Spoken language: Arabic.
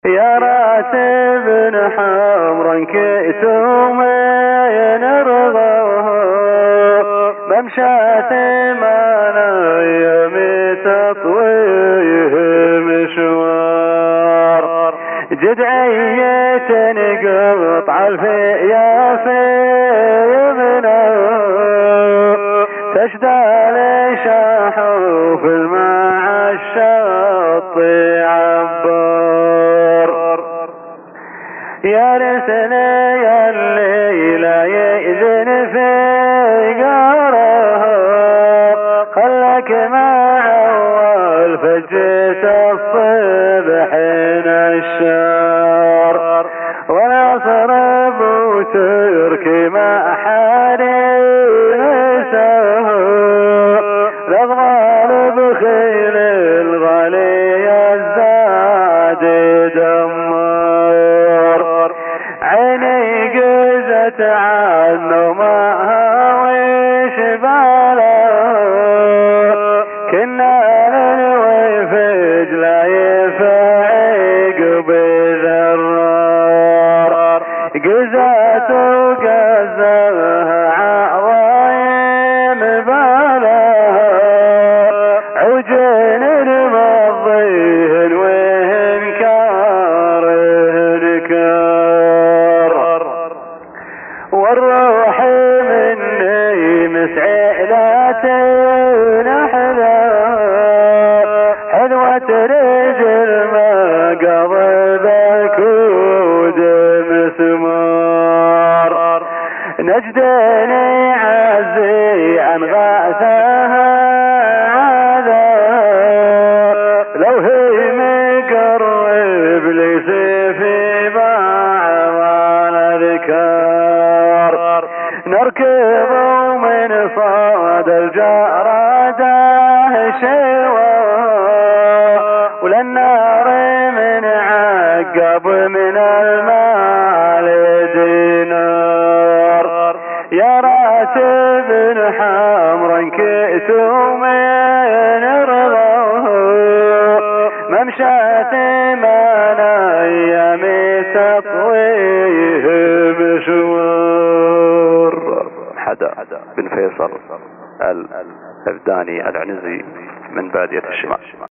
يا راتب حمرا كئتومين رضوه ممشاة ما يمي تطويه مشوار جدعية قطع الفيا في منه تشدال شحوف الماء الشط عبر يا رسلي الليل يأذن في قاره خلك مع أول فجة الصبح نشار ونصر بوتركي ما حاري نساه الأضغال بخيل الغالي الزاد دمار عيني قزت عنه ما هاويش باله كنا للوفج لا يفعق بذرار قزت وقزها عظايم باله عجن المضيهن وهن كارهن كار والروح مني مسعلة نحلة حلوة رجل ما قضب كود مسمار نجدني عزي عن غاثها هذا لو هي مقرب لي سيفي بعض الذكار نركب من صاد الجرادة شوى وللنار من عقب من المال دينار يا راتب حمرا كئتومين رضوه ممشاة ما يمي تطويه مشوار. حدا بن فيصل الأبداني العنزي من بادية الشمال.